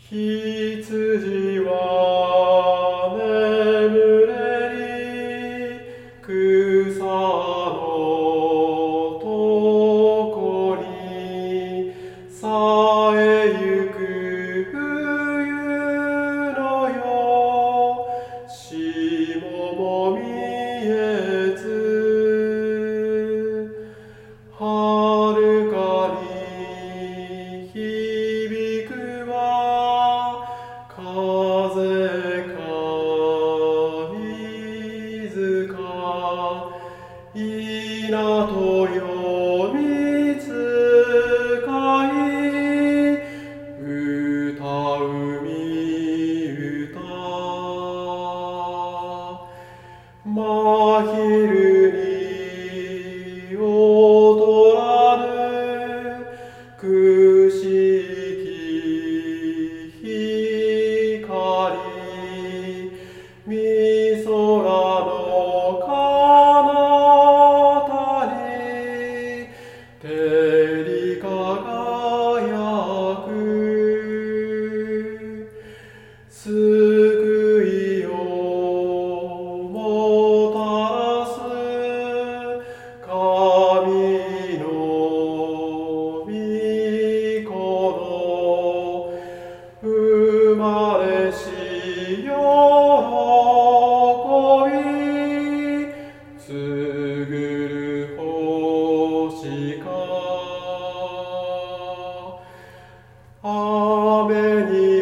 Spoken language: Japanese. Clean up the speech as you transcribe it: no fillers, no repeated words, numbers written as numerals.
羊は眠れり草のとこにさえゆく冬のよ霜も見えず遥かに響くは風か水か稲とよみつかい歌うみ歌真昼に踊らぬくしき光み空の彼方に照り輝く救いをもたらす神の御子の生まれし喜び告ぐる星か雨に